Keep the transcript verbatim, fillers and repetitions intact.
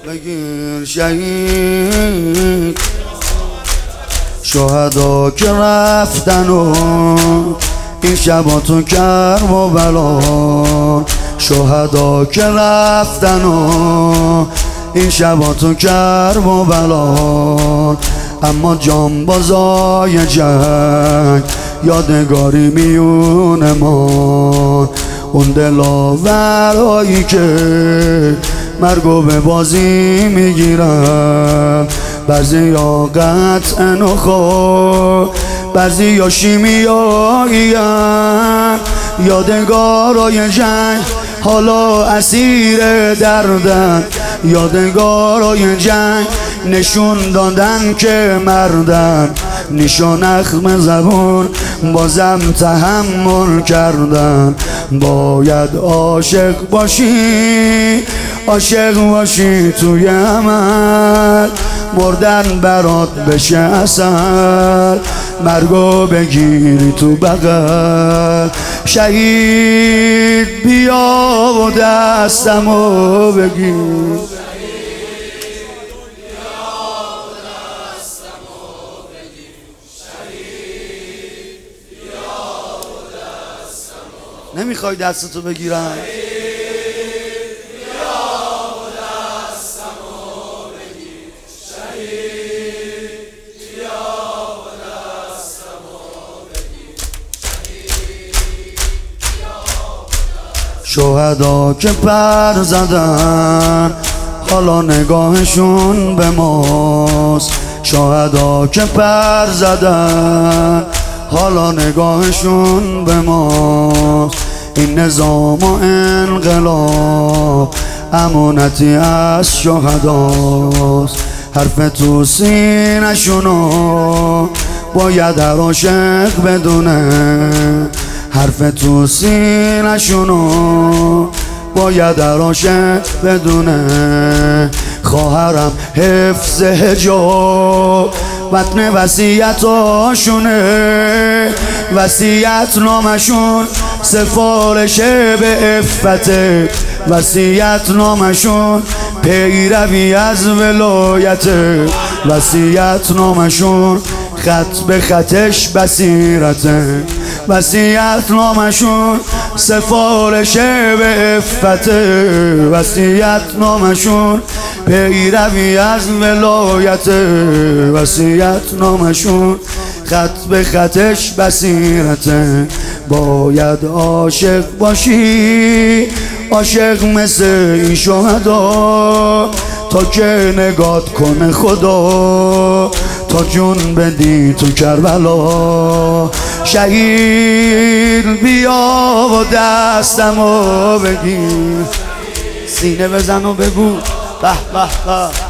بگیر شهید شهدا که رفتن و این شبا تو کرم و بلا شهدا که رفتن و این شبا تو کرم و بلا اما جانبازای جنگ یادگاری میون ما اون دلاورایی که مرگو به بازی میگیرن بعضی یا قطع نخور بعضی یا شیمیایی یادگارای جنگ حالا اسیر دردن یادگارای جنگ نشون دادن که مردن نیشان اخم زبون بازم تحمل کردن باید عاشق باشی عاشق باشی توی عمل مردن برات بشه اصل مرگو بگیری تو بغل شهید بیا و دستمو بگیر نمیخوای دستتو بگیرم شهدا که پر زدن حالا نگاهشون به ماست شهدا که پر زدن حالا نگاهشون به ماست این نظام و انقلاب امانتی از شهداست حرف تو سینه‌شونو باید هر عاشق بدونه حرف تو سینه‌شونو باید هر عاشق بدونه خواهرم حفظ حجاب متن وصیتاشونه وصیت نامشون سفارش به عفته وصیت نامشون پیروی از ولایت وصیت نامشون خط به خطش بصیرته وصیت نامشون سفارش به عفته وصیت نامشون پیروی از ولایت وصیت نامشون خط به خطش بصیرته باید عاشق باشی عاشق مثل این شهدا تا که نگات کنه خدا تا جون بدی تو کربلا شهید بیا و دستمو بگیر سینه بزن و بگو به به به